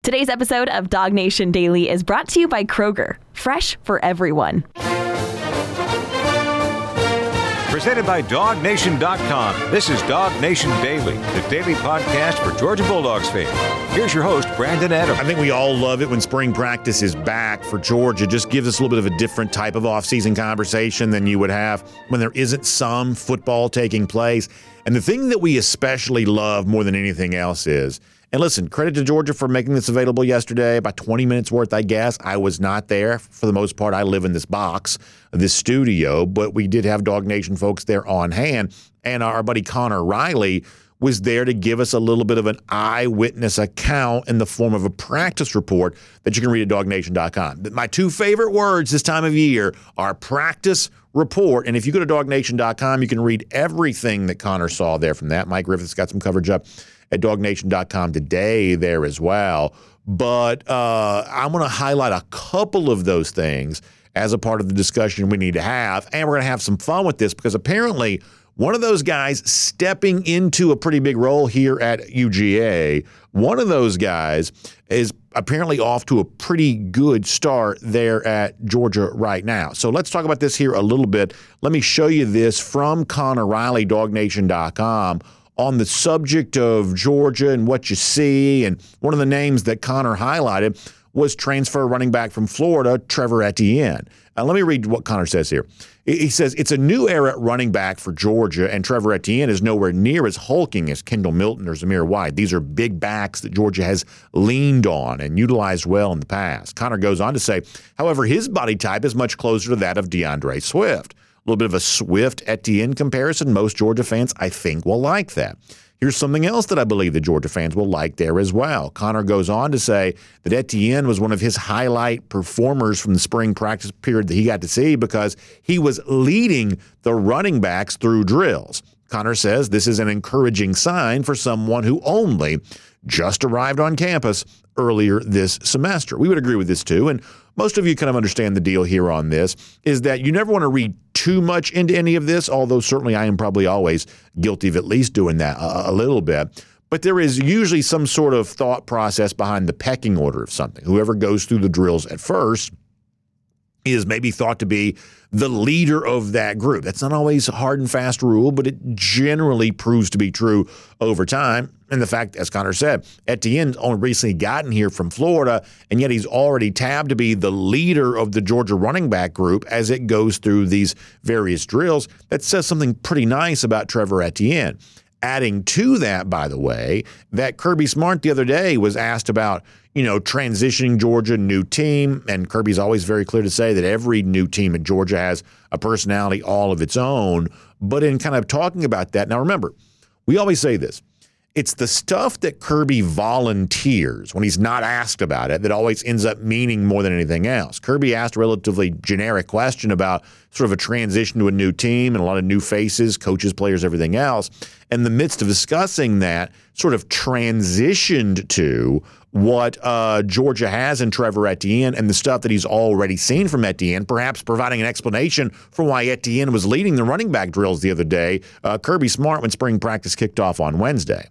Today's episode of Dog Nation Daily is brought to you by Kroger, fresh for everyone. Presented by DogNation.com. This is Dog Nation Daily, the daily podcast for Georgia Bulldogs fans. Here's your host, Brandon Adams. I think we all love it when spring practice is back for Georgia. It just gives us a little bit of a different type of offseason conversation than you would have when there isn't some football taking place. And the thing that we especially love more than anything else is, and listen, credit to Georgia for making this available yesterday, about 20 minutes worth, I guess. I was not there. For the most part, I live in this box, this studio, but we did have Dog Nation folks there on hand. And our buddy Connor Riley was there to give us a little bit of an eyewitness account in the form of a practice report that you can read at DogNation.com. My two favorite words this time of year are practice report. And if you go to DogNation.com, you can read everything that Connor saw there from that. Mike Griffith's got some coverage up at DogNation.com today there as well. But I'm going to highlight a couple of those things as a part of the discussion we need to have. And we're going to have some fun with this because apparently one of those guys stepping into a pretty big role here at UGA, one of those guys is apparently off to a pretty good start there at Georgia right now. So let's talk about this here a little bit. Let me show you this from Connor Riley, DogNation.com, on the subject of Georgia and what you see. And one of the names that Connor highlighted was transfer running back from Florida, Trevor Etienne. Let me read what Connor says here. He says, it's a new era at running back for Georgia, and Trevor Etienne is nowhere near as hulking as Kendall Milton or Zamir White. These are big backs that Georgia has leaned on and utilized well in the past. Connor goes on to say, however, his body type is much closer to that of DeAndre Swift. A little bit of a Swift-Etienne comparison. Most Georgia fans, I think, will like that. Here's something else that I believe the Georgia fans will like there as well. Connor goes on to say that Etienne was one of his highlight performers from the spring practice period that he got to see because he was leading the running backs through drills. Connor says this is an encouraging sign for someone who only just arrived on campus earlier this semester. We would agree with this too, and most of you kind of understand the deal here on this, is that you never want to read too much into any of this, although certainly I am probably always guilty of at least doing that a little bit. But there is usually some sort of thought process behind the pecking order of something. Whoever goes through the drills at first is maybe thought to be the leader of that group. That's not always a hard and fast rule, but it generally proves to be true over time. And the fact, as Connor said, Etienne's only recently gotten here from Florida, and yet he's already tabbed to be the leader of the Georgia running back group as it goes through these various drills. That says something pretty nice about Trevor Etienne. Adding to that, by the way, that Kirby Smart the other day was asked about, transitioning Georgia, new team, and Kirby's always very clear to say that every new team at Georgia has a personality all of its own. But in kind of talking about that, now remember, we always say this. It's the stuff that Kirby volunteers when he's not asked about it that always ends up meaning more than anything else. Kirby asked a relatively generic question about sort of a transition to a new team and a lot of new faces, coaches, players, everything else. In the midst of discussing that, sort of transitioned to what Georgia has in Trevor Etienne and the stuff that he's already seen from Etienne, perhaps providing an explanation for why Etienne was leading the running back drills the other day. Kirby Smart when spring practice kicked off on Wednesday.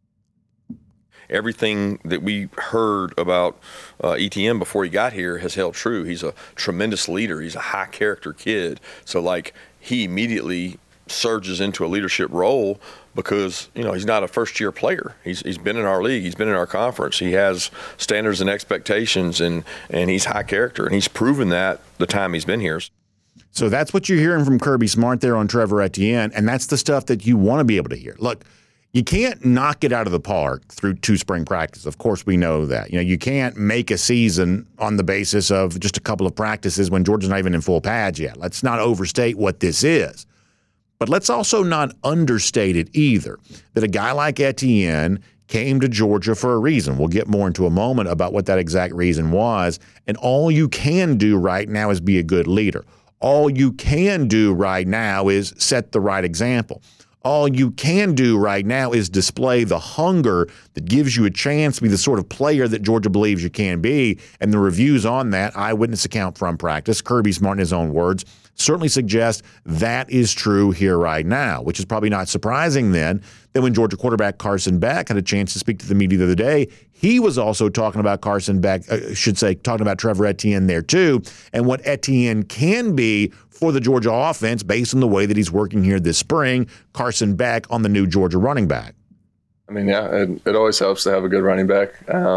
Everything that we heard about Etienne before he got here has held true. He's a tremendous leader. He's a high-character kid. So, he immediately surges into a leadership role because, he's not a first-year player. He's been in our league. He's been in our conference. He has standards and expectations, and he's high character. And he's proven that the time he's been here. So that's what you're hearing from Kirby Smart there on Trevor Etienne, and that's the stuff that you want to be able to hear. Look, you can't knock it out of the park through 2 spring practices. Of course, we know that. You can't make a season on the basis of just a couple of practices when Georgia's not even in full pads yet. Let's not overstate what this is. But let's also not understate it either, that a guy like Etienne came to Georgia for a reason. We'll get more into a moment about what that exact reason was. And all you can do right now is be a good leader. All you can do right now is set the right example. All you can do right now is display the hunger that gives you a chance to be the sort of player that Georgia believes you can be. And the reviews on that eyewitness account from practice, Kirby Smart in his own words, certainly suggests that is true here right now, which is probably not surprising then that when Georgia quarterback Carson Beck had a chance to speak to the media the other day, he was also talking about Carson Beck, talking about Trevor Etienne there too, and what Etienne can be for the Georgia offense based on the way that he's working here this spring. Carson Beck on the new Georgia running back. I mean, yeah, it always helps to have a good running back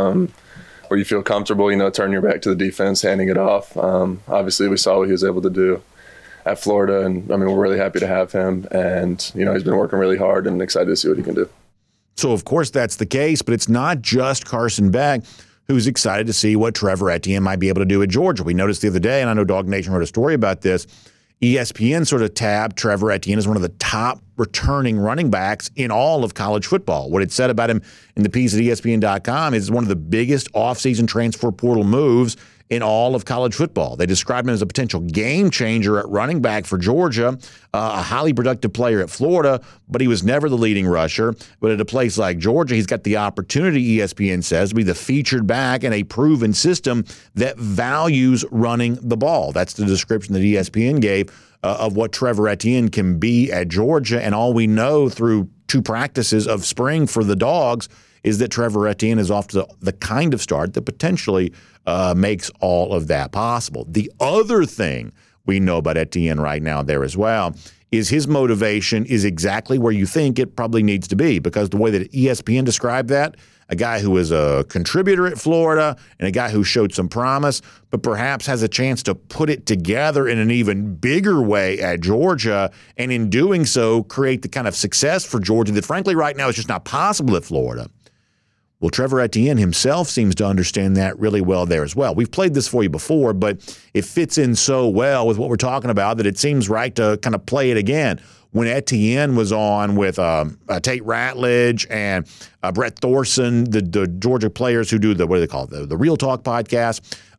where you feel comfortable, turn your back to the defense, handing it off. Obviously, we saw what he was able to do at Florida, and I mean, we're really happy to have him. And, he's been working really hard and excited to see what he can do. So, of course, that's the case, but it's not just Carson Beck who's excited to see what Trevor Etienne might be able to do at Georgia. We noticed the other day, and I know Dog Nation wrote a story about this, ESPN sort of tabbed Trevor Etienne as one of the top returning running backs in all of college football. What it said about him in the piece at ESPN.com is one of the biggest offseason transfer portal moves in all of college football. They described him as a potential game changer at running back for Georgia, a highly productive player at Florida, but he was never the leading rusher. But at a place like Georgia, he's got the opportunity, ESPN says, to be the featured back in a proven system that values running the ball. That's the description that ESPN gave of what Trevor Etienne can be at Georgia. And all we know through 2 practices of spring for the Dogs is that Trevor Etienne is off to the kind of start that potentially makes all of that possible. The other thing we know about Etienne right now there as well is his motivation is exactly where you think it probably needs to be, because the way that ESPN described that, a guy who was a contributor at Florida and a guy who showed some promise, but perhaps has a chance to put it together in an even bigger way at Georgia, and in doing so create the kind of success for Georgia that frankly right now is just not possible at Florida. Well, Trevor Etienne himself seems to understand that really well there as well. We've played this for you before, but it fits in so well with what we're talking about that it seems right to kind of play it again. When Etienne was on with Tate Ratledge and Brett Thorson, the Georgia players who do the Real Talk podcast,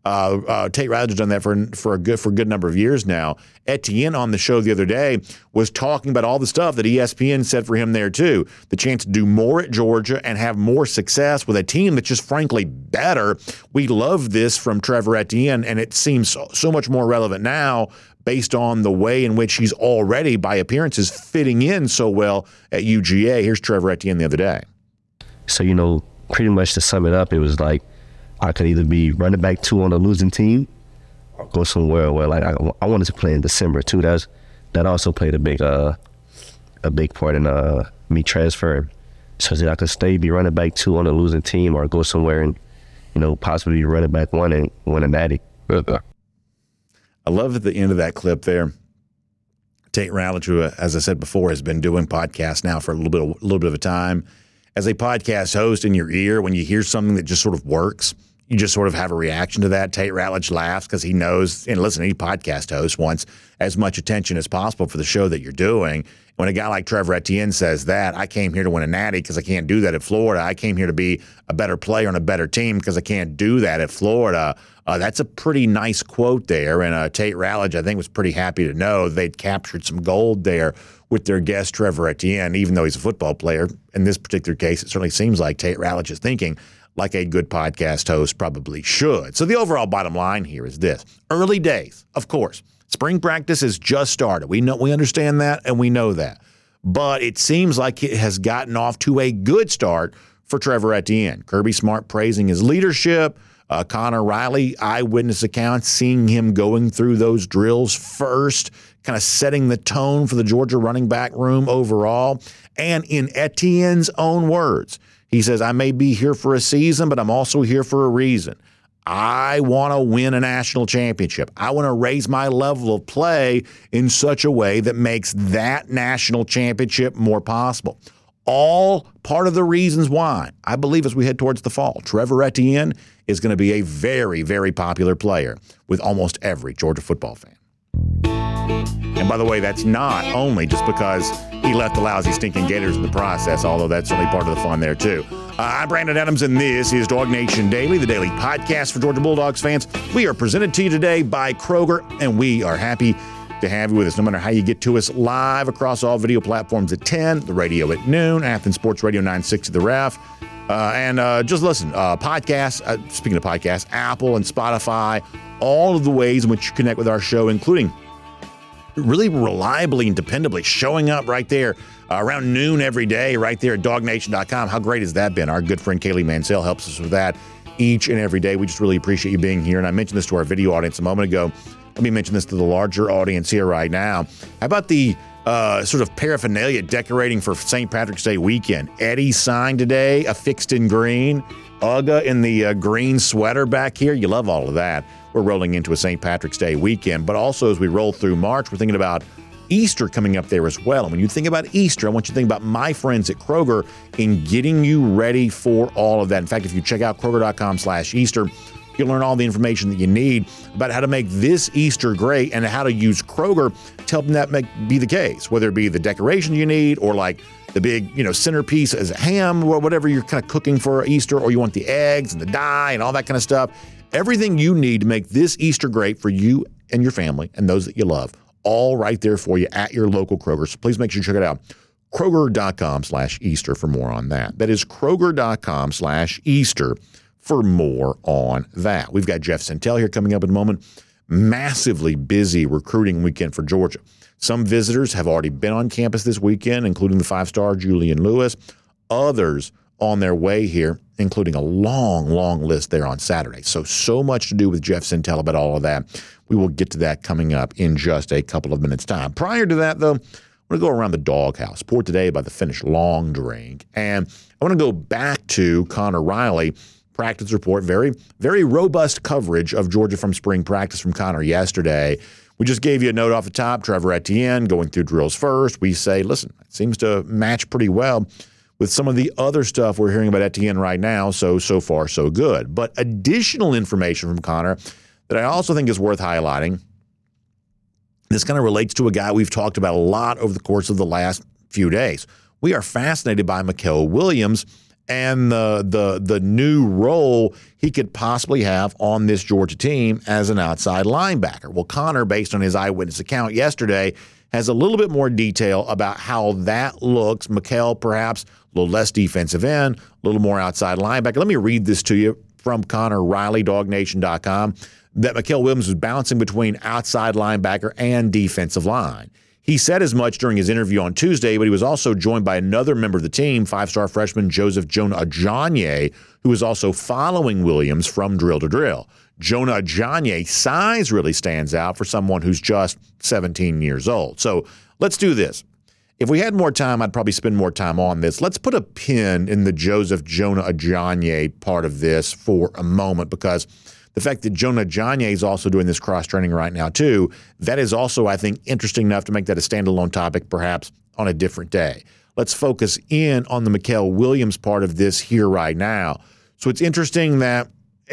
Tate Ratledge has done that for a good number of years now. Etienne on the show the other day was talking about all the stuff that ESPN said for him there too. The chance to do more at Georgia and have more success with a team that's just frankly better. We love this from Trevor Etienne, and it seems so much more relevant now based on the way in which he's already, by appearances, fitting in so well at UGA. Here's Trevor Etienne the other day. So, pretty much to sum it up, it was like I could either be running back 2 on a losing team or go somewhere where, like, I wanted to play in December, too. That also played a big part in me transferring. So that I could be running back 2 on a losing team or go somewhere and, possibly be running back 1 and win a natty. I love at the end of that clip there, Tate Ratledge, who, as I said before, has been doing podcasts now for a little bit of a time. As a podcast host in your ear, when you hear something that just sort of works, you just sort of have a reaction to that. Tate Ratledge laughs because he knows, and listen, any podcast host wants as much attention as possible for the show that you're doing. When a guy like Trevor Etienne says that, I came here to win a natty because I can't do that at Florida. I came here to be a better player on a better team because I can't do that at Florida. That's a pretty nice quote there. And Tate Ratledge, I think, was pretty happy to know they'd captured some gold there with their guest, Trevor Etienne, even though he's a football player. In this particular case, it certainly seems like Tate Ratledge is thinking like a good podcast host probably should. So the overall bottom line here is this. Early days, of course. Spring practice has just started. We understand that, and we know that. But it seems like it has gotten off to a good start for Trevor Etienne. Kirby Smart praising his leadership. Connor Riley, eyewitness accounts, seeing him going through those drills first, kind of setting the tone for the Georgia running back room overall. And in Etienne's own words, he says, I may be here for a season, but I'm also here for a reason. I want to win a national championship. I want to raise my level of play in such a way that makes that national championship more possible. All part of the reasons why I believe as we head towards the fall, Trevor Etienne is going to be a very, very popular player with almost every Georgia football fan. And by the way, that's not only just because he left the lousy, stinking Gators in the process, although that's certainly part of the fun there, too. I'm Brandon Adams, and this is Dog Nation Daily, the daily podcast for Georgia Bulldogs fans. We are presented to you today by Kroger, and we are happy to have you with us, no matter how you get to us, live across all video platforms at 10, the radio at noon, Athens Sports Radio 960 The Ref. And just listen, podcasts, speaking of podcasts, Apple and Spotify, all of the ways in which you connect with our show, including really reliably and dependably showing up right there around noon every day right there at DogNation.com. How great has that been? Our good friend Kaylee Mansell helps us with that each and every day. We just really appreciate you being here. And I mentioned this to our video audience a moment ago. Let me mention this to the larger audience here right now. How about the sort of paraphernalia decorating for St. Patrick's Day weekend? Eddie signed today, affixed in green. Uga in the green sweater back here. You love all of that. We're rolling into a St. Patrick's Day weekend, but also as we roll through March, we're thinking about Easter coming up there as well. And when you think about Easter, I want you to think about my friends at Kroger in getting you ready for all of that. In fact, if you check out Kroger.com/Easter, you'll learn all the information that you need about how to make this Easter great and how to use Kroger to help that be the case, whether it be the decoration you need or like the big, centerpiece as a ham or whatever you're kind of cooking for Easter, or you want the eggs and the dye and all that kind of stuff. Everything you need to make this Easter great for you and your family and those that you love, all right there for you at your local Kroger. So please make sure you check it out. Kroger.com/Easter for more on that. That is Kroger.com/Easter for more on that. We've got Jeff Sentell here coming up in a moment. Massively busy recruiting weekend for Georgia. Some visitors have already been on campus this weekend, including the 5-star Julian Lewis. Others on their way here, including a long, long list there on Saturday. So much to do with Jeff Sentell about all of that. We will get to that coming up in just a couple of minutes' time. Prior to that, though, I want to go around the doghouse. Poured today by the Finnish Long Drink. And I want to go back to Connor Riley. Practice report, very, very robust coverage of Georgia from spring practice from Connor yesterday. We just gave you a note off the top, Trevor Etienne going through drills first. We say, listen, it seems to match pretty well with some of the other stuff we're hearing about Etienne right now. So far, so good. But additional information from Connor that I also think is worth highlighting. This kind of relates to a guy we've talked about a lot over the course of the last few days. We are fascinated by Mykel Williams and the new role he could possibly have on this Georgia team as an outside linebacker. Well, Connor, based on his eyewitness account yesterday, has a little bit more detail about how that looks. Mykel, perhaps a little less defensive end, a little more outside linebacker. Let me read this to you from Connor Riley, DogNation.com, that Mykel Williams was bouncing between outside linebacker and defensive line. He said as much during his interview on Tuesday, but he was also joined by another member of the team, 5-star freshman Joseph Jonah Ajonye, who is also following Williams from drill to drill. Jonah Ajonye's size really stands out for someone who's just 17 years old. So let's do this. If we had more time, I'd probably spend more time on this. Let's put a pin in the Joseph Jonah Ajonye part of this for a moment, because the fact that Jonah Ajonye is also doing this cross-training right now, too, that is also, I think, interesting enough to make that a standalone topic, perhaps on a different day. Let's focus in on the Mykel Williams part of this here right now. So it's interesting that,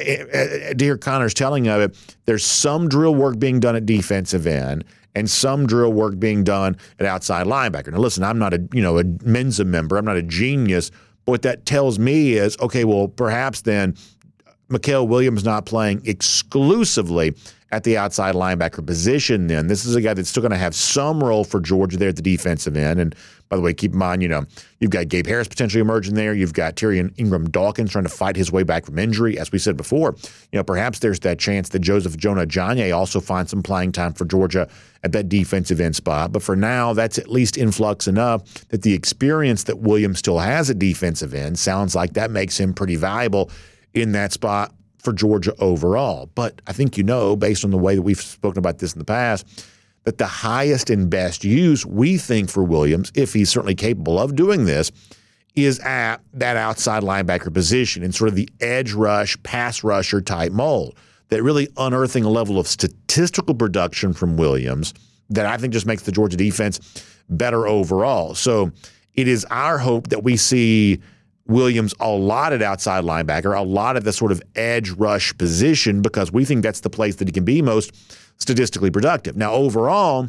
to hear Connor's telling of it, there's some drill work being done at defensive end and some drill work being done at outside linebacker. Now, listen, I'm not a Mensa member. I'm not a genius. But what that tells me is, okay, well, perhaps then Mykel Williams not playing exclusively at the outside linebacker position then. This is a guy that's still going to have some role for Georgia there at the defensive end. And by the way, keep in mind, you've got Gabe Harris potentially emerging there. You've got Tyrion Ingram Dawkins trying to fight his way back from injury. As we said before, perhaps there's that chance that Joseph Jonah Ajonye also finds some playing time for Georgia at that defensive end spot. But for now, that's at least in flux enough that the experience that Williams still has at defensive end sounds like that makes him pretty valuable in that spot for Georgia overall. But I think based on the way that we've spoken about this in the past, that the highest and best use we think for Williams, if he's certainly capable of doing this, is at that outside linebacker position in sort of the edge rush, pass rusher type mold. That really unearthing a level of statistical production from Williams that I think just makes the Georgia defense better overall. So it is our hope that we see Williams a lot at outside linebacker, a lot at the sort of edge rush position, because we think that's the place that he can be most statistically productive. Now, overall,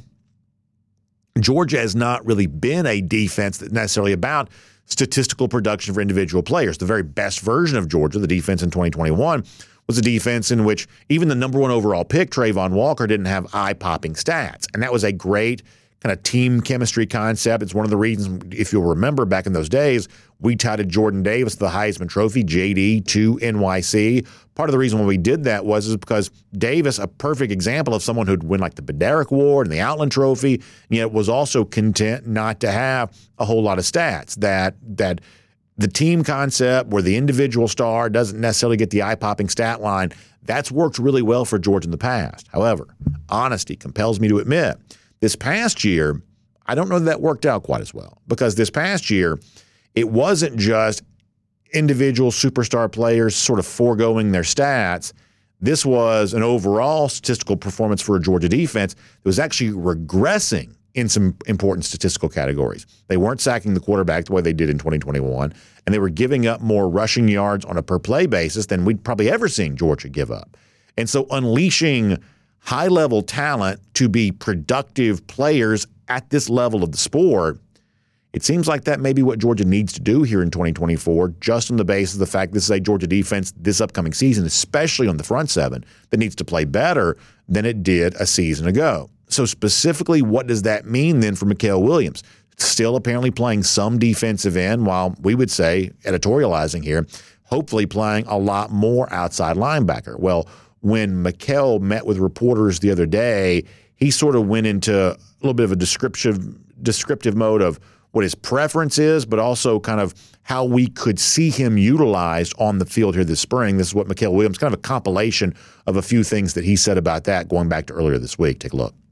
Georgia has not really been a defense that's necessarily about statistical production for individual players. The very best version of Georgia, the defense in 2021, was a defense in which even the number one overall pick, Trayvon Walker, didn't have eye-popping stats. And that was a great kind of team chemistry concept. It's one of the reasons, if you'll remember back in those days, we touted Jordan Davis to the Heisman Trophy, JD to NYC. Part of the reason why we did that was because Davis, a perfect example of someone who'd win like the Bednarik Award and the Outland Trophy, and yet was also content not to have a whole lot of stats. That the team concept where the individual star doesn't necessarily get the eye-popping stat line, that's worked really well for Georgia in the past. However, honesty compels me to admit, this past year, I don't know that worked out quite as well, because this past year, it wasn't just individual superstar players sort of foregoing their stats. This was an overall statistical performance for a Georgia defense that was actually regressing in some important statistical categories. They weren't sacking the quarterback the way they did in 2021, and they were giving up more rushing yards on a per-play basis than we'd probably ever seen Georgia give up. And so unleashing high-level talent to be productive players at this level of the sport, it seems like that may be what Georgia needs to do here in 2024, just on the basis of the fact this is a Georgia defense this upcoming season, especially on the front seven, that needs to play better than it did a season ago. So specifically, what does that mean then for Mykel Williams? Still apparently playing some defensive end, while we would say, editorializing here, hopefully playing a lot more outside linebacker. Well, when Mykel met with reporters the other day, he sort of went into a little bit of a descriptive mode of what his preference is, but also kind of how we could see him utilized on the field here this spring. This is what Mykel Williams, kind of a compilation of a few things that he said about that going back to earlier this week. Take a look.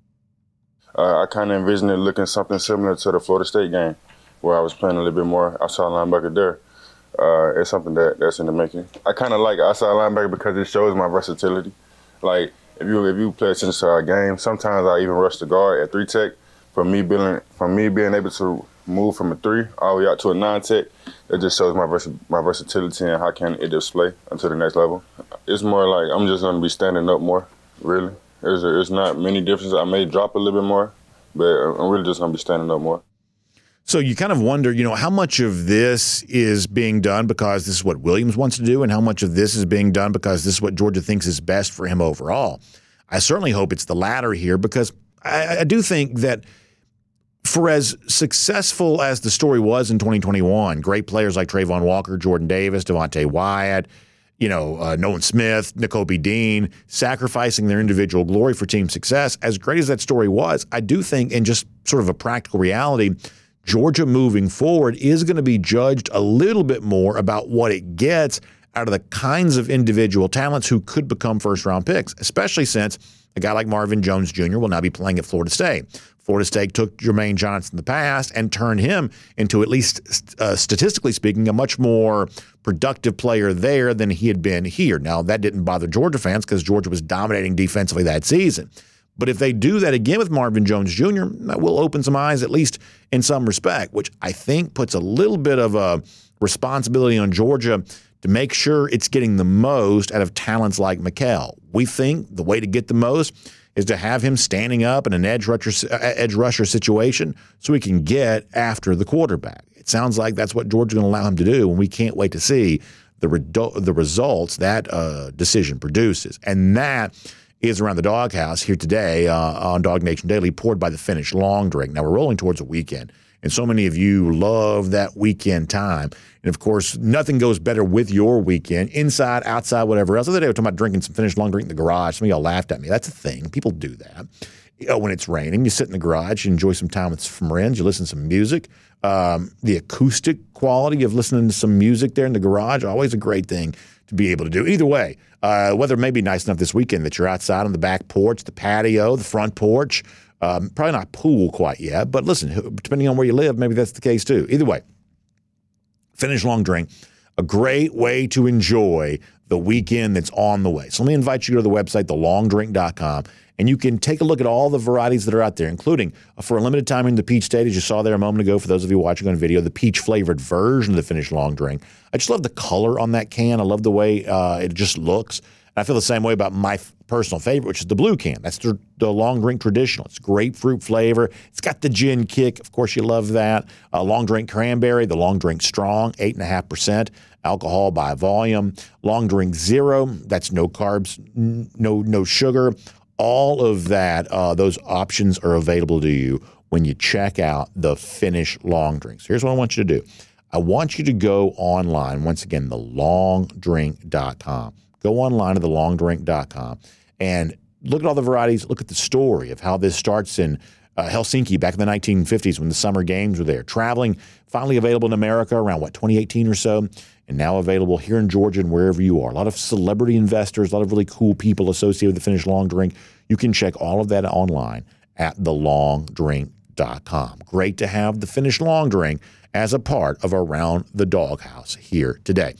I kind of envisioned it looking something similar to the Florida State game, where I was playing a little bit more outside linebacker there. It's something that's in the making. I kind of like outside linebacker because it shows my versatility. Like, if you play attention to our game, sometimes I even rush the guard at 3-tech. For me being able to move from a 3 all the way out to a 9-tech, it just shows my versatility and how can it display until the next level. It's more like I'm just going to be standing up more, really. There's not many differences. I may drop a little bit more, but I'm really just going to be standing up more. So you kind of wonder, how much of this is being done because this is what Williams wants to do and how much of this is being done because this is what Georgia thinks is best for him overall. I certainly hope it's the latter here, because I do think that for as successful as the story was in 2021, great players like Trayvon Walker, Jordan Davis, Devontae Wyatt, Nolan Smith, Nakobe Dean, sacrificing their individual glory for team success. As great as that story was, I do think, in just sort of a practical reality, Georgia moving forward is going to be judged a little bit more about what it gets out of the kinds of individual talents who could become first-round picks, especially since a guy like Marvin Jones Jr. will now be playing at Florida State. Florida State took Jermaine Johnson in the past and turned him into, at least statistically speaking, a much more productive player there than he had been here. Now, that didn't bother Georgia fans because Georgia was dominating defensively that season. But if they do that again with Marvin Jones Jr., that will open some eyes, at least in some respect, which I think puts a little bit of a responsibility on Georgia to make sure it's getting the most out of talents like Mykel. We think the way to get the most is to have him standing up in an edge rusher situation so he can get after the quarterback. It sounds like that's what Georgia's going to allow him to do, and we can't wait to see the results that decision produces. And that is Around the Doghouse here today on Dog Nation Daily, poured by the Finnish Long Drink. Now, we're rolling towards a weekend, and so many of you love that weekend time. And, of course, nothing goes better with your weekend, inside, outside, whatever else. The other day, we were talking about drinking some Finnish Long Drink in the garage. Some of y'all laughed at me. That's a thing. People do that. When it's raining, you sit in the garage, you enjoy some time with some friends, you listen to some music. The acoustic quality of listening to some music there in the garage, always a great thing to be able to do. Either way, weather may be nice enough this weekend that you're outside on the back porch, the patio, the front porch. Probably not pool quite yet, but listen, depending on where you live, maybe that's the case too. Either way, Finnish Long Drink, a great way to enjoy the weekend that's on the way. So let me invite you to go to the website, thelongdrink.com, and you can take a look at all the varieties that are out there, including, for a limited time, in the Peach State, as you saw there a moment ago, for those of you watching on video, the peach-flavored version of the Finnish Long Drink. I just love the color on that can. I love the way it just looks. And I feel the same way about my personal favorite, which is the blue can. That's the Long Drink Traditional. It's grapefruit flavor. It's got the gin kick. Of course, you love that. Long Drink Cranberry, the Long Drink Strong, 8.5% alcohol by volume. Long Drink Zero, that's no carbs, no sugar. All of that, those options are available to you when you check out the Finnish long drinks. Here's what I want you to do. I want you to go online, once again, thelongdrink.com. Go online to thelongdrink.com and look at all the varieties. Look at the story of how this starts in Helsinki back in the 1950s when the Summer Games were there. Traveling, finally available in America around, 2018 or so, and now available here in Georgia and wherever you are. A lot of celebrity investors, a lot of really cool people associated with the Finnish long drink. You can check all of that online at thelongdrink.com. Great to have the Finnish long drink as a part of Around the Doghouse here today.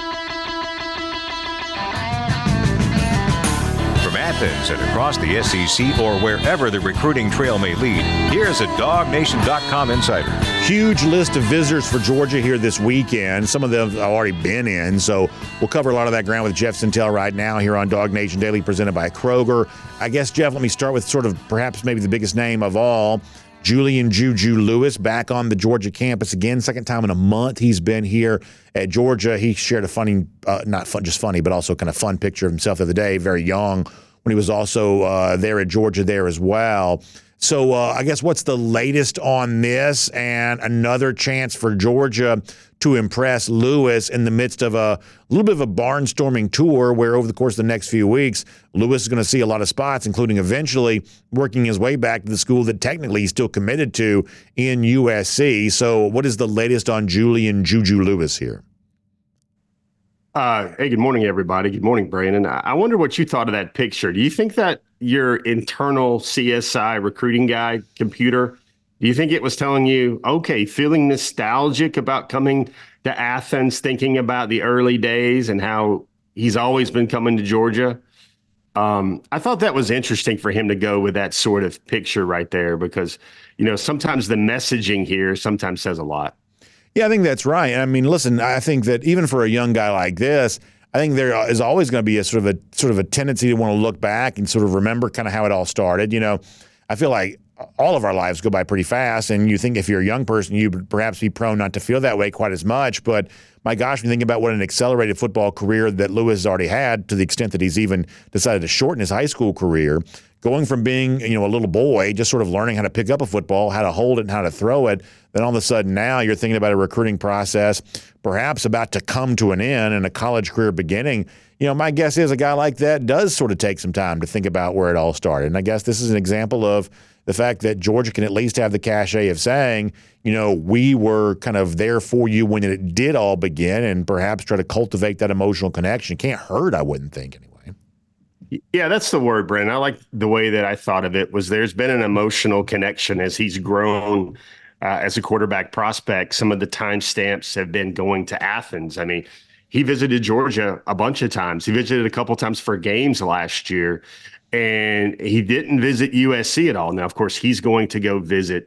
From Athens and across the SEC or wherever the recruiting trail may lead, here's a DogNation.com insider. Huge list of visitors for Georgia here this weekend. Some of them have already been in, so we'll cover a lot of that ground with Jeff Sentell right now here on Dog Nation Daily, presented by Kroger. I guess, Jeff, let me start with sort of perhaps maybe the biggest name of all, Julian Juju Lewis, back on the Georgia campus again. Second time in a month he's been here at Georgia. He shared a funny, not fun, just funny, but also kind of fun picture of himself the other day, very young, when he was also there at Georgia there as well. So I guess what's the latest on this, and another chance for Georgia to impress Lewis in the midst of a little bit of a barnstorming tour where over the course of the next few weeks, Lewis is going to see a lot of spots, including eventually working his way back to the school that technically he's still committed to in USC. So what is the latest on Julian Juju Lewis here? Hey, good morning, everybody. Good morning, Brandon. I wonder what you thought of that picture. Do you think that your internal CSI recruiting guy computer, do you think it was telling you, okay, feeling nostalgic about coming to Athens, thinking about the early days and how he's always been coming to Georgia? I thought that was interesting for him to go with that sort of picture right there because, sometimes the messaging here sometimes says a lot. Yeah, I think that's right. I mean, listen, I think that even for a young guy like this, I think there is always going to be a sort of a tendency to want to look back and sort of remember kind of how it all started. I feel like all of our lives go by pretty fast, and you think if you're a young person, you would perhaps be prone not to feel that way quite as much. But my gosh, when you think about what an accelerated football career that Lewis has already had, to the extent that he's even decided to shorten his high school career, going from being, a little boy, just sort of learning how to pick up a football, how to hold it and how to throw it, then all of a sudden now you're thinking about a recruiting process perhaps about to come to an end and a college career beginning. My guess is a guy like that does sort of take some time to think about where it all started. And I guess this is an example of the fact that Georgia can at least have the cachet of saying, we were kind of there for you when it did all begin, and perhaps try to cultivate that emotional connection. Can't hurt, I wouldn't think, anyway. Yeah, that's the word, Brandon. I like the way that I thought of it was there's been an emotional connection as he's grown as a quarterback prospect. Some of the timestamps have been going to Athens. I mean, he visited Georgia a bunch of times. He visited a couple times for games last year, and he didn't visit USC at all. Now, of course, he's going to go visit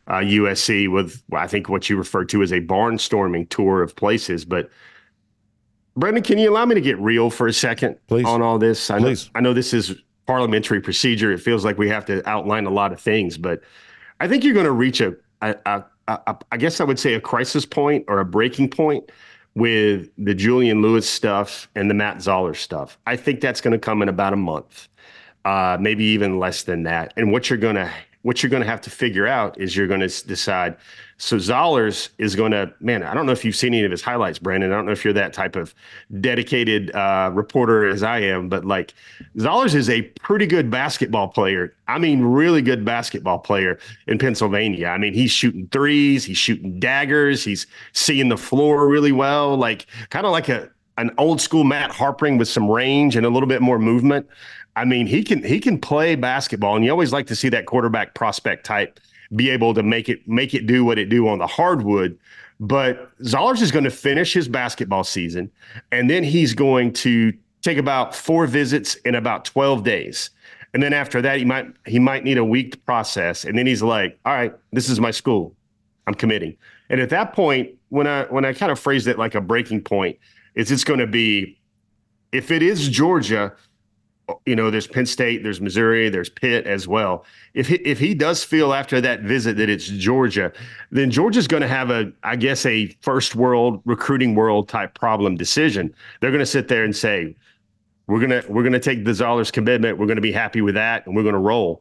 USC with, I think, what you referred to as a barnstorming tour of places. But Brendan, can you allow me to get real for a second Please. On all this? I know this is parliamentary procedure. It feels like we have to outline a lot of things, but I think you're going to reach I guess I would say a crisis point or a breaking point with the Julian Lewis stuff and the Matt Zoller stuff. I think that's going to come in about a month, maybe even less than that. And what you're going to have to figure out is you're going to decide. So Zollers is going to, man, I don't know if you've seen any of his highlights, Brandon. I don't know if you're that type of dedicated reporter as I am, but like Zollers is a pretty good basketball player. I mean, really good basketball player in Pennsylvania. I mean, he's shooting threes, he's shooting daggers, he's seeing the floor really well, like kind of like an old school Matt Harpring with some range and a little bit more movement. I mean, he can play basketball, and you always like to see that quarterback prospect type be able to make it do what it do on the hardwood. But Zollers is going to finish his basketball season, and then he's going to take about 4 visits in about 12 days. And then after that, he might need a week to process. And then he's like, all right, this is my school. I'm committing. And at that point, when I kind of phrased it like a breaking point, it's going to be, if it is Georgia, there's Penn State, there's Missouri, there's Pitt as well. If he does feel after that visit that it's Georgia, then Georgia's going to have a first world recruiting world type problem decision. They're going to sit there and say, we're going to take the Zollers commitment. We're going to be happy with that, and we're going to roll.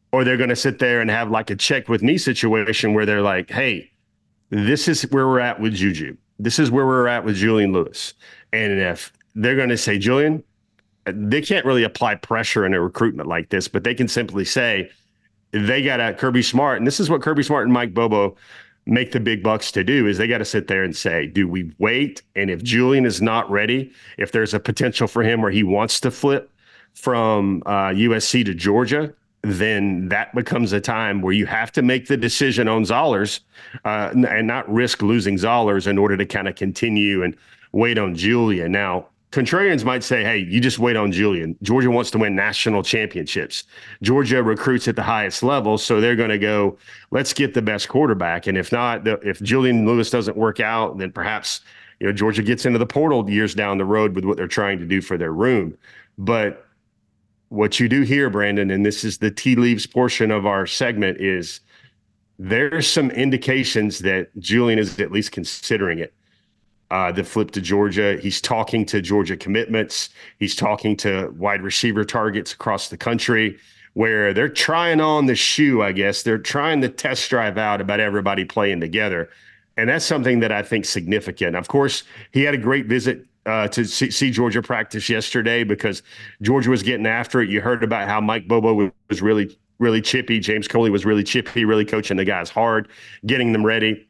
or they're going to sit there and have like a check with me situation where they're like, hey, this is where we're at with Juju. This is where we're at with Julian Lewis. And if they're going to say, Julian, they can't really apply pressure in a recruitment like this, but they can simply say they got a Kirby Smart. And this is what Kirby Smart and Mike Bobo make the big bucks to do, is they got to sit there and say, do we wait? And if Julian is not ready, if there's a potential for him where he wants to flip from USC to Georgia, then that becomes a time where you have to make the decision on Zollers and not risk losing Zollers in order to kind of continue and wait on Julian. Now, contrarians might say, hey, you just wait on Julian. Georgia wants to win national championships. Georgia recruits at the highest level, so they're going to go, let's get the best quarterback. And if not, if Julian Lewis doesn't work out, then perhaps Georgia gets into the portal years down the road with what they're trying to do for their room. But what you do here, Brandon, and this is the tea leaves portion of our segment, is there's some indications that Julian is at least considering it. The flip to Georgia. He's talking to Georgia commitments. He's talking to wide receiver targets across the country where they're trying on the shoe, I guess. They're trying to test drive out about everybody playing together. And that's something that I think is significant. Of course, he had a great visit to see Georgia practice yesterday because Georgia was getting after it. You heard about how Mike Bobo was really, really chippy. James Coley was really chippy, really coaching the guys hard, getting them ready.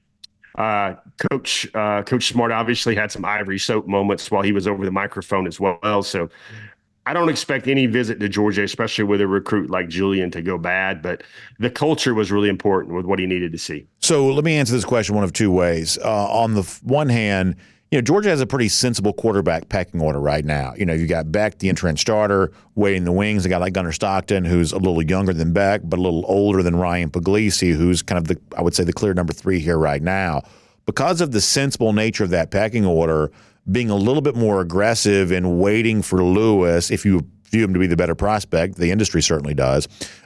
Coach Smart obviously had some ivory soap moments while he was over the microphone as well. So I don't expect any visit to Georgia, especially with a recruit like Julian, to go bad. But the culture was really important with what he needed to see. So let me answer this question one of two ways. On the one hand, Georgia has a pretty sensible quarterback pecking order right now. You got Beck, the entrenched starter, waiting in the wings. A guy like Gunnar Stockton, who's a little younger than Beck, but a little older than Ryan Puglisi, who's kind of I would say the clear number 3 here right now. Because of the sensible nature of that pecking order, being a little bit more aggressive and waiting for Lewis, if you view him to be the better prospect, the industry certainly does,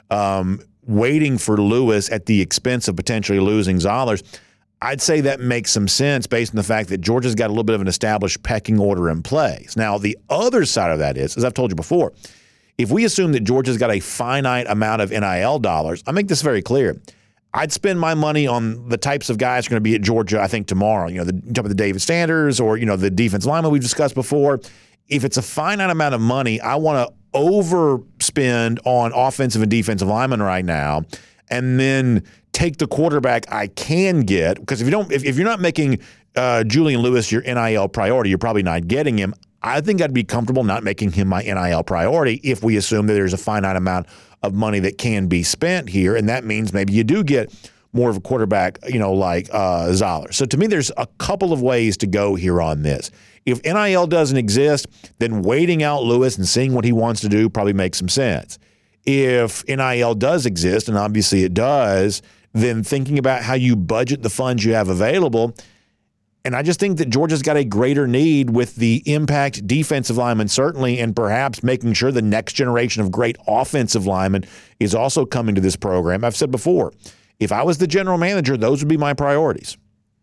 waiting for Lewis at the expense of potentially losing Zollers, I'd say that makes some sense based on the fact that Georgia's got a little bit of an established pecking order in place. Now, the other side of that is, as I've told you before, if we assume that Georgia's got a finite amount of NIL dollars, I make this very clear. I'd spend my money on the types of guys who are going to be at Georgia, I think, tomorrow. The David Sanders or, the defense lineman we've discussed before. If it's a finite amount of money, I want to overspend on offensive and defensive linemen right now and then take the quarterback I can get. Because if you're not making Julian Lewis your NIL priority, you're probably not getting him. I think I'd be comfortable not making him my NIL priority if we assume that there's a finite amount of money that can be spent here, and that means maybe you do get more of a quarterback, like Zoller. So to me, there's a couple of ways to go here on this. If NIL doesn't exist, then waiting out Lewis and seeing what he wants to do probably makes some sense. If NIL does exist, and obviously it does, then thinking about how you budget the funds you have available. And I just think that Georgia's got a greater need with the impact defensive linemen, certainly, and perhaps making sure the next generation of great offensive linemen is also coming to this program. I've said before, if I was the general manager, those would be my priorities.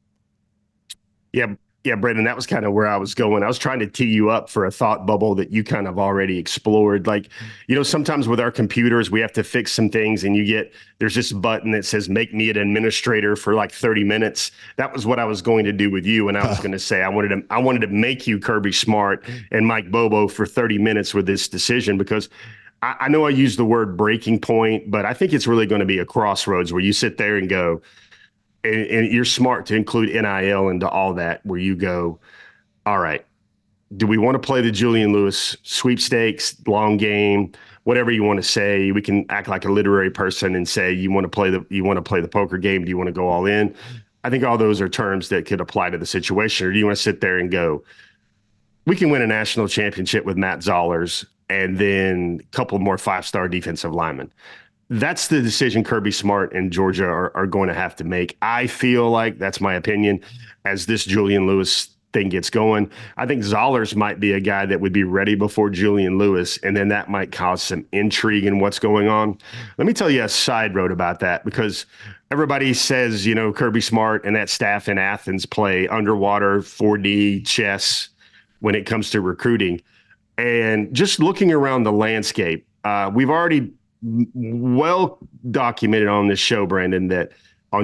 Yeah, Brandon, that was kind of where I was going. I was trying to tee you up for a thought bubble that you kind of already explored. Like, sometimes with our computers, we have to fix some things and there's this button that says, make me an administrator for like 30 minutes. That was what I was going to do with you. And I was going to say, I wanted to make you Kirby Smart and Mike Bobo for 30 minutes with this decision, because I know I use the word breaking point, but I think it's really going to be a crossroads where you sit there and go, and you're smart to include NIL into all that, where you go, all right, do we want to play the Julian Lewis sweepstakes, long game, whatever you want to say? We can act like a literary person and say, you want to play the poker game? Do you want to go all in? I think all those are terms that could apply to the situation. Or do you want to sit there and go, we can win a national championship with Matt Zollers and then a couple more 5-star defensive linemen? That's the decision Kirby Smart and Georgia are going to have to make. I feel like, that's my opinion, as this Julian Lewis thing gets going. I think Zollers might be a guy that would be ready before Julian Lewis, and then that might cause some intrigue in what's going on. Let me tell you a side note about that, because everybody says, Kirby Smart and that staff in Athens play underwater 4D chess when it comes to recruiting. And just looking around the landscape, we've already well documented on this show, Brandon, that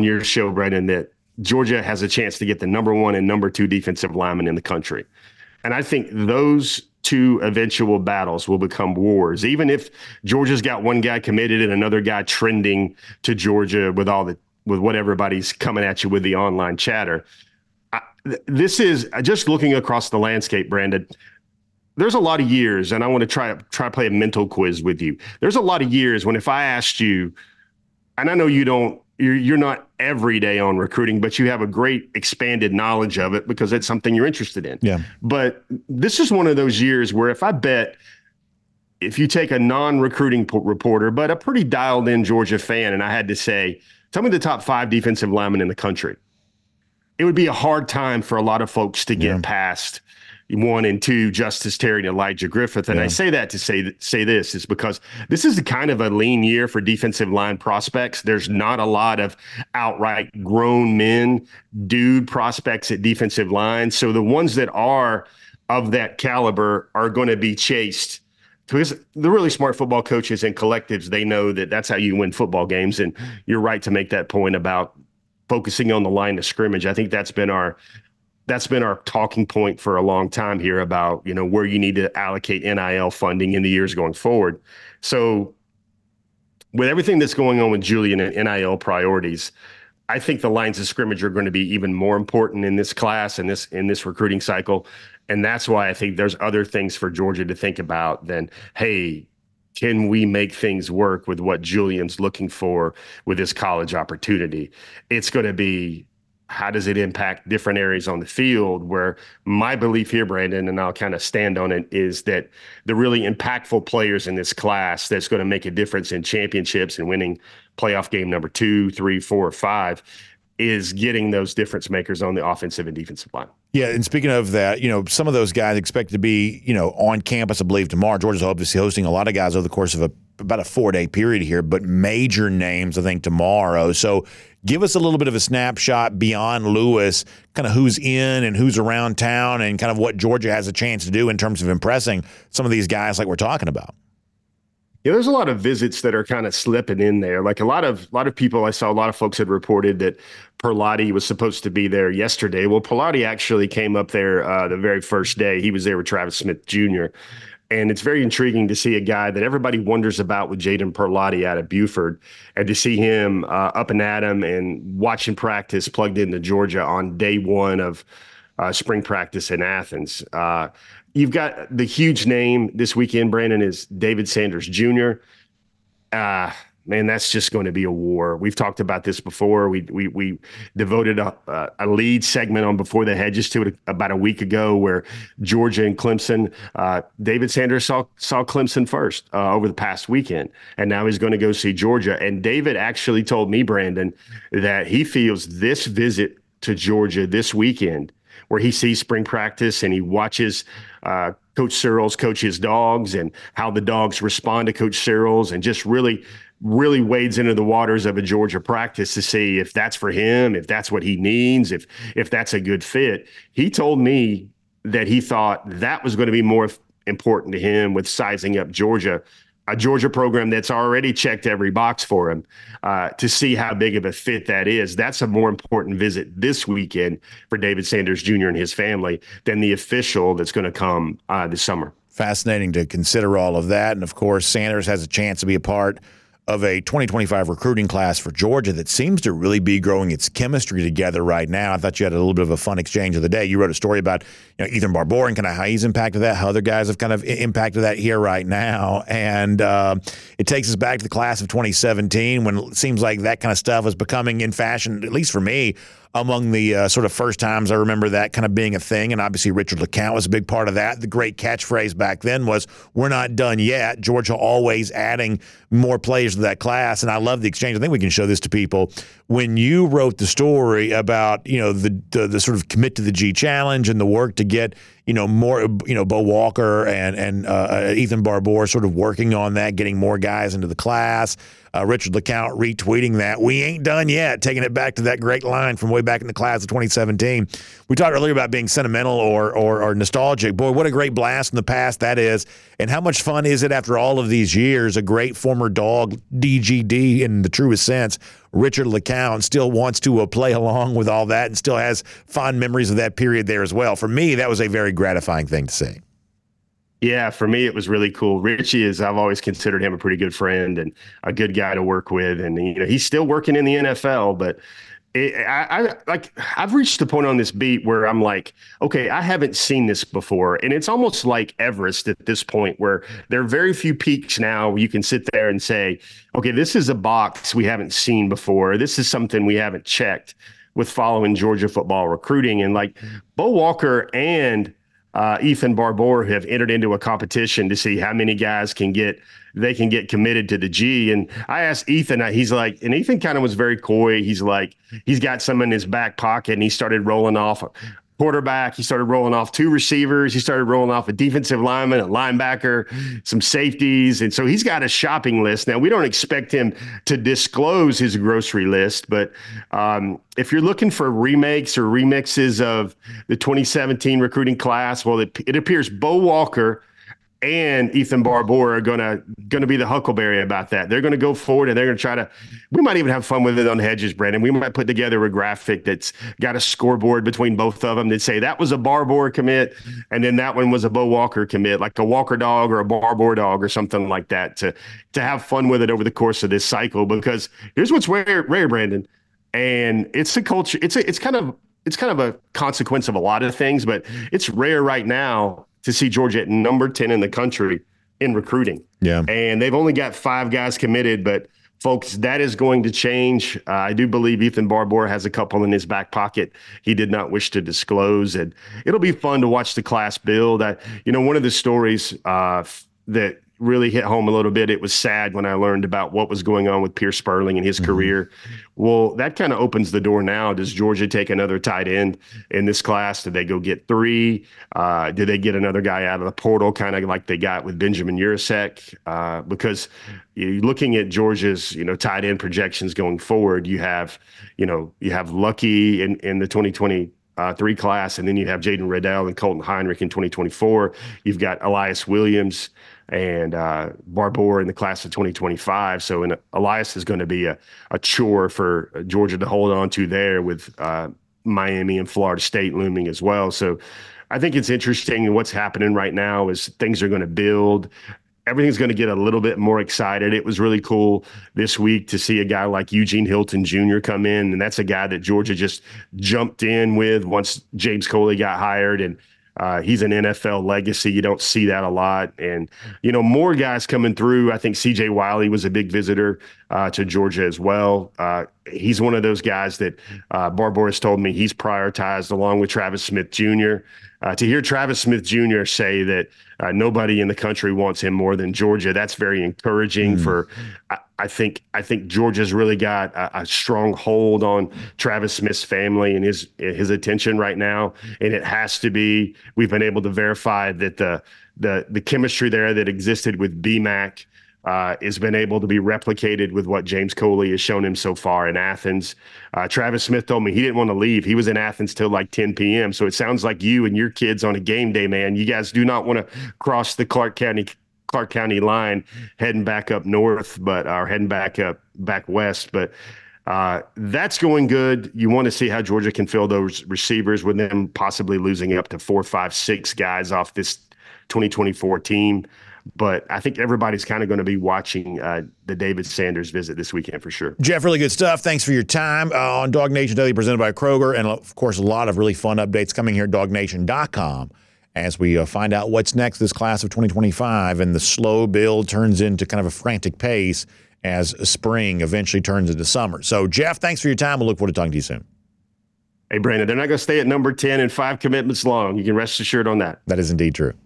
Georgia has a chance to get the number 1 and number 2 defensive linemen in the country. And I think those two eventual battles will become wars. Even if Georgia's got one guy committed and another guy trending to Georgia with what everybody's coming at you with the online chatter. This is just looking across the landscape, Brandon. There's a lot of years, and I want to try play a mental quiz with you. There's a lot of years when if I asked you, and I know you're not every day on recruiting, but you have a great expanded knowledge of it because it's something you're interested in. Yeah. But this is one of those years where if you take a non-recruiting reporter, but a pretty dialed in Georgia fan, and I had to say, tell me the top 5 defensive linemen in the country, it would be a hard time for a lot of folks to get past 1 and 2, Justice Terry and Elijah Griffith. And I say that to say this is because this is kind of a lean year for defensive line prospects. There's not a lot of outright grown men, dude prospects at defensive line. So the ones that are of that caliber are going to be chased. Because the really smart football coaches and collectives, they know that that's how you win football games. And you're right to make that point about focusing on the line of scrimmage. I think that's been our talking point for a long time here about, where you need to allocate NIL funding in the years going forward. So with everything that's going on with Julian and NIL priorities, I think the lines of scrimmage are going to be even more important in this class and in this recruiting cycle. And that's why I think there's other things for Georgia to think about than, hey, can we make things work with what Julian's looking for with his college opportunity? It's going to be, how does it impact different areas on the field? Where my belief here, Brandon, and I'll kind of stand on it, is that the really impactful players in this class that's going to make a difference in championships and winning playoff game number 2, 3, 4, or 5 is getting those difference makers on the offensive and defensive line. Yeah, and speaking of that, some of those guys expect to be, on campus, I believe, tomorrow. Georgia's obviously hosting a lot of guys over the course of about a 4-day period here, but major names, I think, tomorrow. So give us a little bit of a snapshot beyond Lewis, kind of who's in and who's around town and kind of what Georgia has a chance to do in terms of impressing some of these guys like we're talking about. Yeah, there's a lot of visits that are kind of slipping in there. Like a lot of people, I saw a lot of folks had reported that Perlotti was supposed to be there yesterday. Well, Perlotti actually came up there the very first day. He was there with Travis Smith Jr. And it's very intriguing to see a guy that everybody wonders about with Jaden Perlotti out of Buford, and to see him up and at him and watching practice plugged into Georgia on day 1 of spring practice in Athens. You've got the huge name this weekend, Brandon, is David Sanders Jr. Man, that's just going to be a war. We've talked about this before. We devoted a lead segment on Before the Hedges to it about a week ago, where Georgia and Clemson, David Sanders saw Clemson first over the past weekend, and now he's going to go see Georgia. And David actually told me, Brandon, that he feels this visit to Georgia this weekend, where he sees spring practice and he watches Coach Searles coach his dogs and how the dogs respond to Coach Searles, and just really wades into the waters of a Georgia practice to see if that's for him, if that's what he needs, if that's a good fit. He told me that he thought that was going to be more important to him with sizing up Georgia, a Georgia program that's already checked every box for him, to see how big of a fit that is. That's a more important visit this weekend for David Sanders Jr. and his family than the official that's going to come this summer. Fascinating to consider all of that. And, of course, Sanders has a chance to be a part of a 2025 recruiting class for Georgia that seems to really be growing its chemistry together right now. I thought you had a little bit of a fun exchange of the day. You wrote a story about Ethan Barbour and kind of how he's impacted that, how other guys have kind of impacted that here right now. And it takes us back to the class of 2017 when it seems like that kind of stuff was becoming in fashion, at least for me, among the sort of first times I remember that kind of being a thing. And obviously Richard LeCount was a big part of that. The great catchphrase back then was, "We're not done yet." Georgia always adding more players to that class. And I love the exchange. I think we can show this to people. When you wrote the story about, the sort of commit to the G Challenge and the work to get, more, Bo Walker and Ethan Barbour sort of working on that, getting more guys into the class. Richard LeCounte retweeting that. We ain't done yet, taking it back to that great line from way back in the class of 2017. We talked earlier about being sentimental or nostalgic. Boy, what a great blast in the past that is. And how much fun is it after all of these years? A great former Dog, DGD in the truest sense, Richard LeCounte, still wants to play along with all that and still has fond memories of that period there as well. For me, that was a very gratifying thing to see. Yeah, for me, it was really cool. Richie I've always considered him a pretty good friend and a good guy to work with. And, he's still working in the NFL, but I've reached the point on this beat where I'm like, okay, I haven't seen this before. And it's almost like Everest at this point where there are very few peaks now where you can sit there and say, okay, this is a box we haven't seen before. This is something we haven't checked with following Georgia football recruiting. And like Bo Walker and Ethan Barbour have entered into a competition to see how many guys can get committed to the G. And I asked Ethan, and Ethan kind of was very coy. He's like, he's got some in his back pocket, and he started rolling off a quarterback. He started rolling off 2 receivers. He started rolling off a defensive lineman, a linebacker, some safeties. And so he's got a shopping list. Now, we don't expect him to disclose his grocery list, but if you're looking for remakes or remixes of the 2017 recruiting class, well, it appears Bo Walker and Ethan Barbour are gonna be the huckleberry about that. They're gonna go forward and they're gonna try to. We might even have fun with it on Hedges, Brandon. We might put together a graphic that's got a scoreboard between both of them that say that was a Barbour commit and then that one was a Bo Walker commit, like a Walker dog or a Barbour dog or something like that, to have fun with it over the course of this cycle. Because here's what's rare, Brandon, and it's a culture. It's kind of a consequence of a lot of things, but it's rare right now to see Georgia at number 10 in the country in recruiting. Yeah. And they've only got 5 guys committed, but folks, that is going to change. I do believe Ethan Barbour has a couple in his back pocket he did not wish to disclose, and it'll be fun to watch the class build. One of the stories that really hit home a little bit, it was sad when I learned about what was going on with Pierce Sperling in his career. Well, that kind of opens the door now. Does Georgia take another tight end in this class? Did they go get 3? Did they get another guy out of the portal, kind of like they got with Benjamin Urasek? Because you're looking at Georgia's, tight end projections going forward. You have Lucky in the 2023 class, and then you have Jaden Riddell and Colton Heinrich in 2024. You've got Elias Williams and Barbour in the class of 2025. So Elias is going to be a chore for Georgia to hold on to there, with Miami and Florida State looming as well. So I think it's interesting what's happening right now is things are going to build. Everything's going to get a little bit more excited. It was really cool this week to see a guy like Eugene Hilton Jr. come in, and that's a guy that Georgia just jumped in with once James Coley got hired, and he's an NFL legacy. You don't see that a lot. And, more guys coming through. I think C.J. Wiley was a big visitor to Georgia as well. He's one of those guys that Barbour has told me he's prioritized along with Travis Smith Jr. To hear Travis Smith Jr. say that nobody in the country wants him more than Georgia, that's very encouraging for I think Georgia's really got a strong hold on Travis Smith's family and his attention right now. And it has to be, we've been able to verify that the chemistry there that existed with BMAC has been able to be replicated with what James Coley has shown him so far in Athens. Travis Smith told me he didn't want to leave. He was in Athens till like 10 p.m. So it sounds like you and your kids on a game day, man, you guys do not want to cross the Clark County line heading back up north, or heading back west. But that's going good. You want to see how Georgia can fill those receivers with them possibly losing up to 4, 5, 6 guys off this 2024 team. But I think everybody's kind of going to be watching the David Sanders visit this weekend for sure. Jeff, really good stuff. Thanks for your time on Dog Nation Daily, presented by Kroger. And, of course, a lot of really fun updates coming here at DogNation.com as we find out what's next this class of 2025. And the slow build turns into kind of a frantic pace as spring eventually turns into summer. So, Jeff, thanks for your time. We'll look forward to talking to you soon. Hey, Brandon, they're not going to stay at number 10 and 5 commitments long. You can rest assured on that. That is indeed true.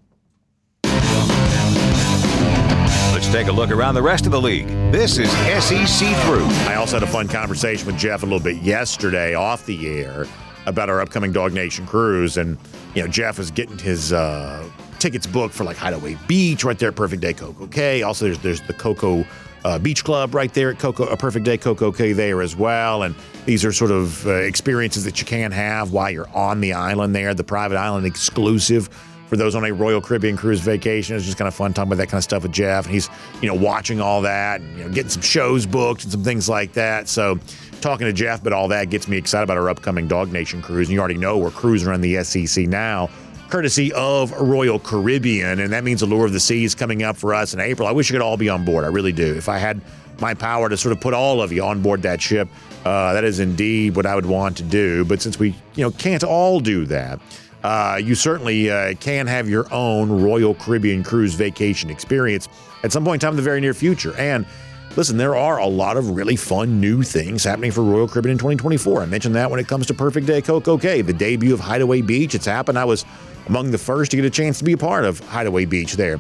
Let's take a look around the rest of the league. This is SEC Through. I also had a fun conversation with Jeff a little bit yesterday off the air about our upcoming Dog Nation cruise. And, Jeff is getting his tickets booked for like Hideaway Beach right there at Perfect Day Coco Cay. Also, there's the Coco Beach Club right there at Perfect Day Coco Cay there as well. And these are sort of experiences that you can have while you're on the island there, the private island exclusive for those on a Royal Caribbean cruise vacation. It's just kind of fun talking about that kind of stuff with Jeff. And he's, watching all that and, getting some shows booked and some things like that. So talking to Jeff, but all that gets me excited about our upcoming Dog Nation cruise. And you already know we're cruising around the SEC now, courtesy of Royal Caribbean, and that means Allure of the Seas coming up for us in April. I wish you could all be on board. I really do. If I had my power to sort of put all of you on board that ship, that is indeed what I would want to do. But since we, can't all do that, you certainly can have your own Royal Caribbean cruise vacation experience at some point in time in the very near future. And listen, there are a lot of really fun new things happening for Royal Caribbean in 2024. I mentioned that when it comes to Perfect Day Coco Cay, the debut of Hideaway Beach. It's happened. I was among the first to get a chance to be a part of Hideaway Beach there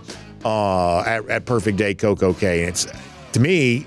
at Perfect Day Coco Cay. And it's, to me,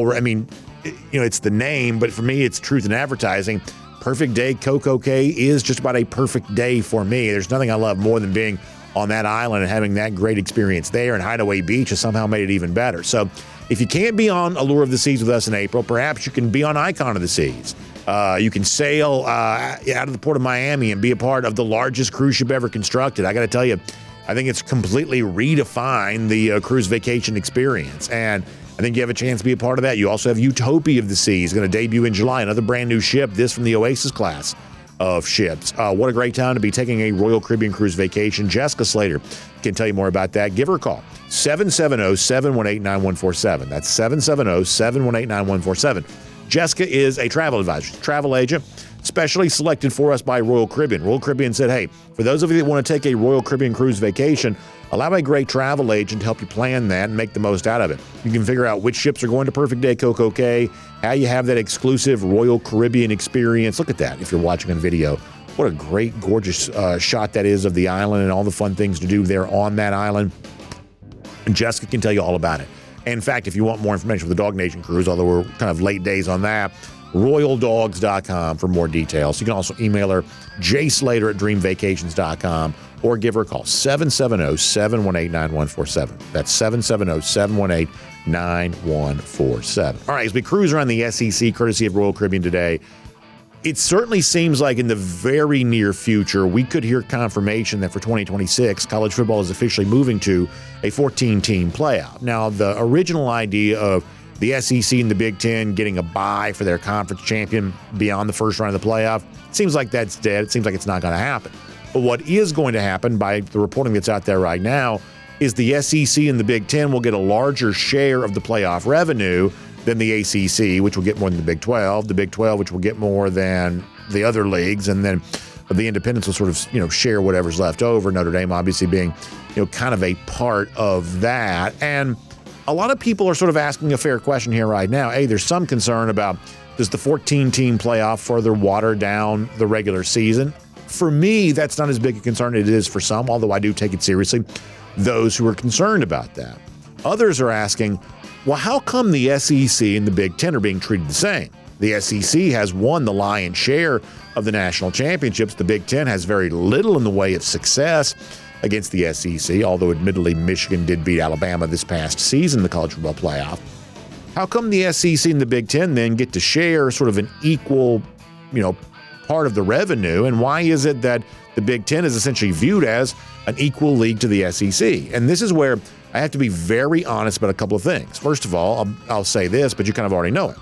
it's the name, but for me, it's truth in advertising. Perfect Day Coco Cay is just about a perfect day for me. There's nothing I love more than being on that island and having that great experience there, and Hideaway Beach has somehow made it even better. So if you can't be on Allure of the Seas with us in April, perhaps you can be on Icon of the Seas. You can sail out of the port of Miami and be a part of the largest cruise ship ever constructed. I got to tell you, I think it's completely redefined the cruise vacation experience, and I think you have a chance to be a part of that. You also have Utopia of the Seas, going to debut in July, another brand new ship, this from the Oasis class of ships. What a great time to be taking a Royal Caribbean cruise vacation. Jessica Slater can tell you more about that. Give her a call, 770-718-9147. That's 770-718-9147. Jessica is a travel advisor, travel agent, specially selected for us by Royal Caribbean. Royal Caribbean said, hey, for those of you that want to take a Royal Caribbean cruise vacation, allow a great travel agent to help you plan that and make the most out of it. You can figure out which ships are going to Perfect Day Coco Cay, how you have that exclusive Royal Caribbean experience. Look at that if you're watching on video. What a great, gorgeous shot that is of the island and all the fun things to do there on that island. And Jessica can tell you all about it. In fact, if you want more information for the Dog Nation cruise, although we're kind of late days on that, royaldogs.com for more details. You can also email her, jslater@dreamvacations.com, or give her a call, 770-718-9147. That's 770-718-9147. All right, as we cruise around the SEC, courtesy of Royal Caribbean today, it certainly seems like in the very near future, we could hear confirmation that for 2026, college football is officially moving to a 14-team playoff. Now, the original idea of the SEC and the Big Ten getting a bye for their conference champion beyond the first round of the playoff, it seems like that's dead. It seems like it's not going to happen. But what is going to happen by the reporting that's out there right now is the SEC and the Big Ten will get a larger share of the playoff revenue than the ACC, which will get more than the Big 12, the Big 12, which will get more than the other leagues, and then the independents will sort of, share whatever's left over, Notre Dame obviously being, kind of a part of that. And a lot of people are sort of asking a fair question here right now. Hey, there's some concern about, does the 14-team playoff further water down the regular season? For me, that's not as big a concern as it is for some, although I do take it seriously, those who are concerned about that. Others are asking, well, how come the SEC and the Big Ten are being treated the same? The SEC has won the lion's share of the national championships. The Big Ten has very little in the way of success against the SEC, although admittedly Michigan did beat Alabama this past season in the college football playoff. How come the SEC and the Big Ten then get to share sort of an equal, part of the revenue? And why is it that the Big Ten is essentially viewed as an equal league to the SEC? And this is where I have to be very honest about a couple of things. First of all, I'll say this, but you kind of already know it.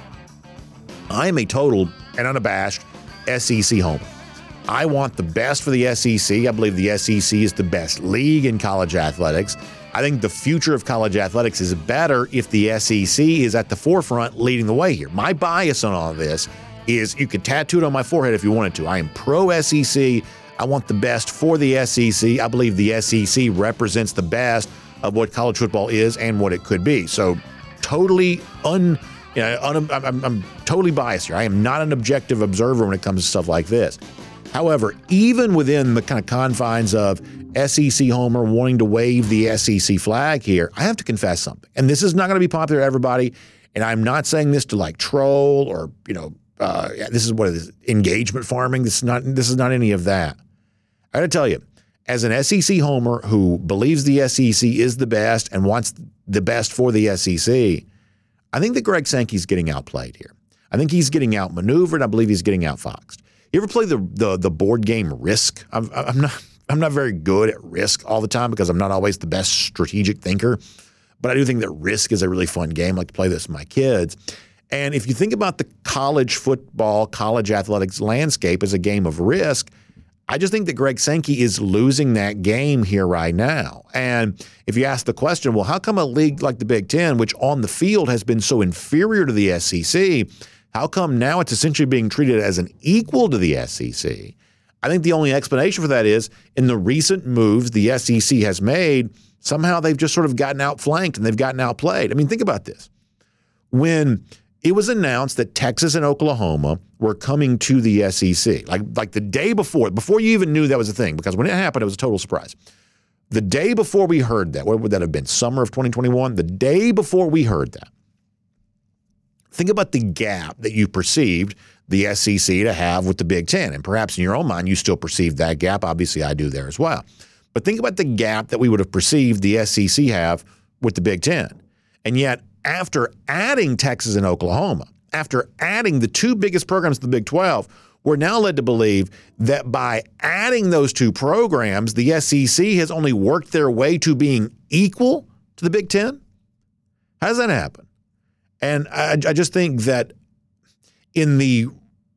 I am a total and unabashed SEC homer. I want the best for the SEC. I believe the SEC is the best league in college athletics. I think the future of college athletics is better if the SEC is at the forefront leading the way here. My bias on all of this is, you could tattoo it on my forehead if you wanted to. I am pro-SEC. I want the best for the SEC. I believe the SEC represents the best of what college football is and what it could be. So totally I'm totally biased here. I am not an objective observer when it comes to stuff like this. However, even within the kind of confines of SEC homer wanting to wave the SEC flag here, I have to confess something. And this is not going to be popular to everybody. And I'm not saying this to troll or, this is what it is, engagement farming. This is not any of that. I got to tell you, as an SEC homer who believes the SEC is the best and wants the best for the SEC, I think that Greg Sankey's getting outplayed here. I think he's getting outmaneuvered. I believe he's getting outfoxed. You ever play the board game Risk? I'm not very good at Risk all the time because I'm not always the best strategic thinker, but I do think that Risk is a really fun game. I like to play this with my kids. And if you think about the college football, college athletics landscape as a game of Risk, I just think that Greg Sankey is losing that game here right now. And if you ask the question, well, how come a league like the Big Ten, which on the field has been so inferior to the SEC, how come now it's essentially being treated as an equal to the SEC? I think the only explanation for that is in the recent moves the SEC has made, somehow they've just sort of gotten outflanked and they've gotten outplayed. I mean, think about this. When it was announced that Texas and Oklahoma were coming to the SEC, like the day before you even knew that was a thing, because when it happened, it was a total surprise. The day before we heard that, what would that have been, summer of 2021? The day before we heard that, think about the gap that you perceived the SEC to have with the Big Ten. And perhaps in your own mind, you still perceive that gap. Obviously, I do there as well. But think about the gap that we would have perceived the SEC have with the Big Ten. And yet, after adding Texas and Oklahoma, after adding the two biggest programs to the Big 12, we're now led to believe that by adding those two programs, the SEC has only worked their way to being equal to the Big Ten. How does that happen? And I just think that in the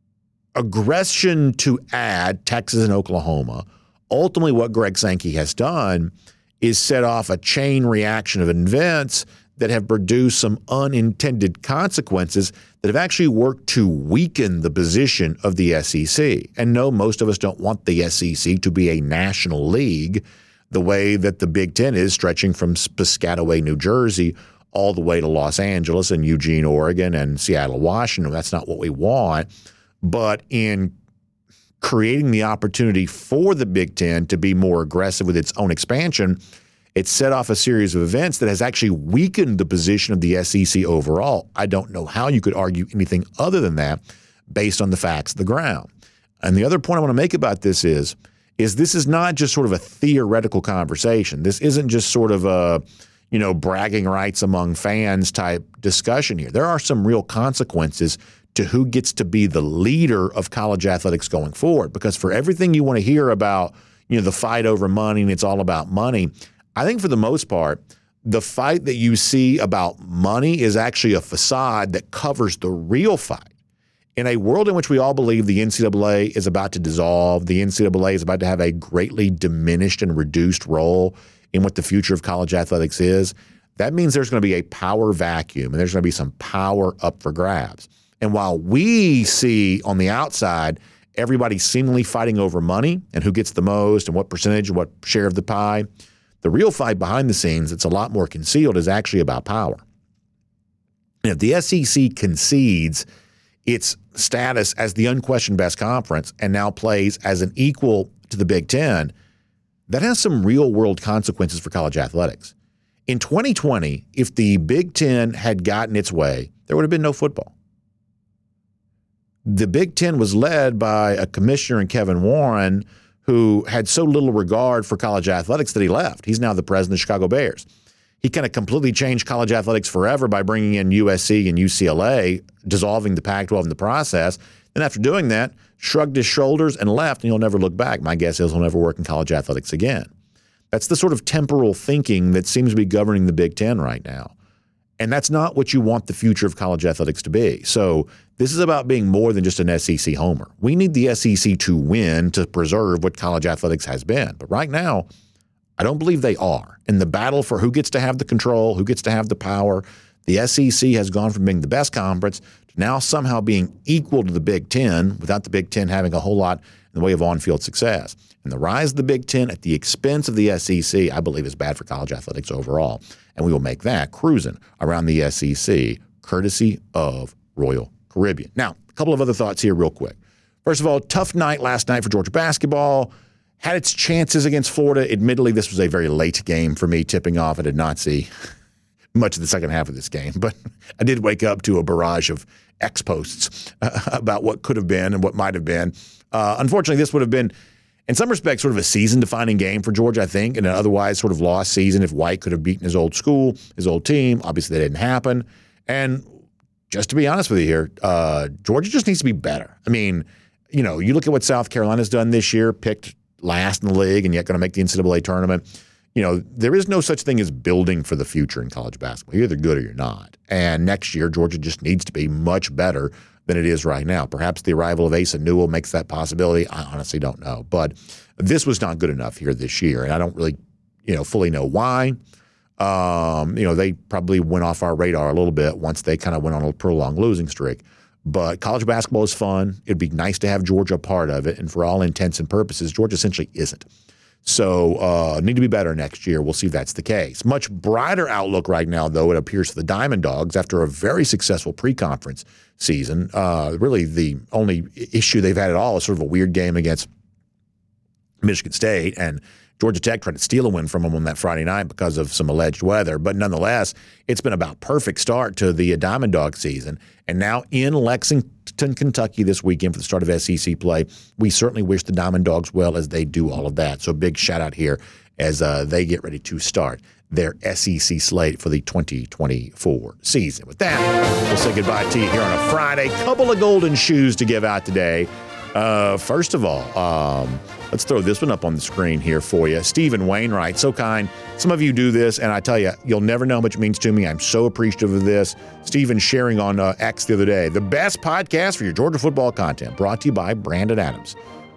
aggression to add Texas and Oklahoma, ultimately what Greg Sankey has done is set off a chain reaction of events that have produced some unintended consequences that have actually worked to weaken the position of the SEC. And no, most of us don't want the SEC to be a national league the way that the Big Ten is, stretching from Piscataway, New Jersey, all the way to Los Angeles and Eugene, Oregon, and Seattle, Washington. That's not what we want. But in creating the opportunity for the Big Ten to be more aggressive with its own expansion, it set off a series of events that has actually weakened the position of the SEC overall. I don't know how you could argue anything other than that based on the facts of the ground. And the other point I want to make about this is this is not just sort of a theoretical conversation. This isn't just sort of a, bragging rights among fans type discussion here. There are some real consequences to who gets to be the leader of college athletics going forward. Because for everything you want to hear about, the fight over money and it's all about money, I think for the most part, the fight that you see about money is actually a facade that covers the real fight. In a world in which we all believe the NCAA is about to dissolve, the NCAA is about to have a greatly diminished and reduced role in what the future of college athletics is, that means there's going to be a power vacuum and there's going to be some power up for grabs. And while we see on the outside everybody seemingly fighting over money and who gets the most and what percentage and what share of the pie, the real fight behind the scenes that's a lot more concealed is actually about power. And if the SEC concedes its status as the unquestioned best conference and now plays as an equal to the Big Ten, that has some real-world consequences for college athletics. In 2020, if the Big Ten had gotten its way, there would have been no football. The Big Ten was led by a commissioner in Kevin Warren who had so little regard for college athletics that he left. He's now the president of the Chicago Bears. He kind of completely changed college athletics forever by bringing in USC and UCLA, dissolving the Pac-12 in the process. And after doing that, shrugged his shoulders and left, and he'll never look back. My guess is he'll never work in college athletics again. That's the sort of temporal thinking that seems to be governing the Big Ten right now. And that's not what you want the future of college athletics to be. So this is about being more than just an SEC homer. We need the SEC to win to preserve what college athletics has been. But right now, I don't believe they are. In the battle for who gets to have the control, who gets to have the power, the SEC has gone from being the best conference to now somehow being equal to the Big Ten without the Big Ten having a whole lot in the way of on-field success. And the rise of the Big Ten at the expense of the SEC, I believe, is bad for college athletics overall. And we will make that cruising around the SEC, courtesy of Royal Caribbean. Now, a couple of other thoughts here real quick. First of all, tough night last night for Georgia basketball. Had its chances against Florida. Admittedly, this was a very late game for me tipping off. I did not see much of the second half of this game. But I did wake up to a barrage of X posts about what could have been and what might have been. Unfortunately, this would have been, in some respects, sort of a season-defining game for Georgia, I think, in an otherwise sort of lost season if White could have beaten his old school, his old team. Obviously, that didn't happen. And just to be honest with you here, Georgia just needs to be better. I mean, you know, you look at what South Carolina's done this year, picked last in the league and yet going to make the NCAA tournament. You know, there is no such thing as building for the future in college basketball. You're either good or you're not. And next year, Georgia just needs to be much better than it is right now. Perhaps the arrival of Asa Newell makes that possibility. I honestly don't know. But this was not good enough here this year, and I don't really, fully know why. They probably went off our radar a little bit once they kind of went on a prolonged losing streak. But college basketball is fun. It'd be nice to have Georgia a part of it. And for all intents and purposes, Georgia essentially isn't. So need to be better next year. We'll see if that's the case. Much brighter outlook right now, though, it appears for the Diamond Dogs after a very successful pre-conference season. Really the only issue they've had at all is sort of a weird game against Michigan State, and Georgia Tech tried to steal a win from them on that Friday night because of some alleged weather. But nonetheless, it's been about perfect start to the Diamond Dog season. And now in Lexington, Kentucky this weekend for the start of SEC play, we certainly wish the Diamond Dogs well as they do all of that. So big shout out here as they get ready to start their SEC slate for the 2024 season. With that, we'll say goodbye to you here on a Friday. Couple of golden shoes to give out today. First of all, let's throw this one up on the screen here for you. Stephen Wainwright, so kind. Some of you do this, and I tell you, you'll never know how much it means to me. I'm so appreciative of this. Stephen sharing on X the other day, the best podcast for your Georgia football content, brought to you by Brandon Adams.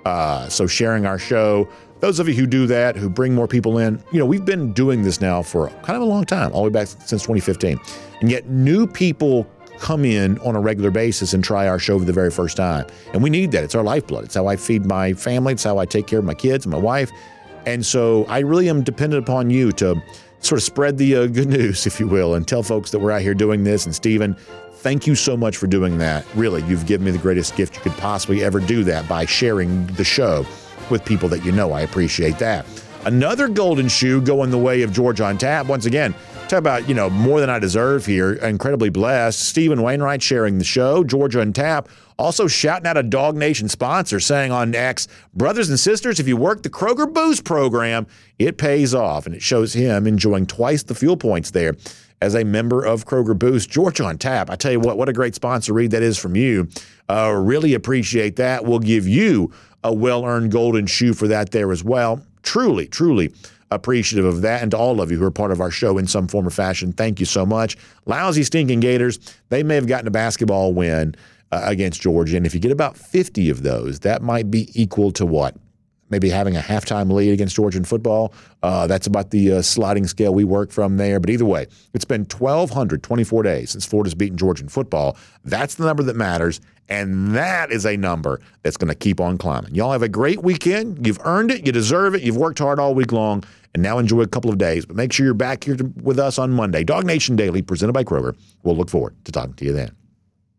So sharing our show, those of you who do that, who bring more people in, we've been doing this now for kind of a long time, all the way back since 2015. And yet new people come in on a regular basis and try our show for the very first time. And we need that. It's our lifeblood. It's how I feed my family. It's how I take care of my kids and my wife. And so I really am dependent upon you to sort of spread the good news, if you will, and tell folks that we're out here doing this. And Stephen, thank you so much for doing that. Really, you've given me the greatest gift you could possibly ever do, that by sharing the show with people that you know. I appreciate that. Another golden shoe going the way of Georgia on Tap. Once again, talk about, more than I deserve here. Incredibly blessed. Stephen Wainwright sharing the show. Georgia on Tap. Also shouting out a Dog Nation sponsor, saying on X, brothers and sisters, if you work the Kroger Boost program, it pays off. And it shows him enjoying twice the fuel points there as a member of Kroger Boost. Georgia on Tap. I tell you what a great sponsor read that is from you. Really appreciate that. We'll give you a well-earned golden shoe for that there as well. Truly, truly appreciative of that, and to all of you who are part of our show in some form or fashion, thank you so much. Lousy stinking Gators, they may have gotten a basketball win against Georgia, and if you get about 50 of those, that might be equal to what? Maybe having a halftime lead against Georgia in football. That's about the sliding scale we work from there. But either way, it's been 1,224 days since Florida's beaten Georgia in football. That's the number that matters, and that is a number that's going to keep on climbing. Y'all have a great weekend. You've earned it. You deserve it. You've worked hard all week long, and now enjoy a couple of days. But make sure you're back here with us on Monday. Dog Nation Daily, presented by Kroger. We'll look forward to talking to you then.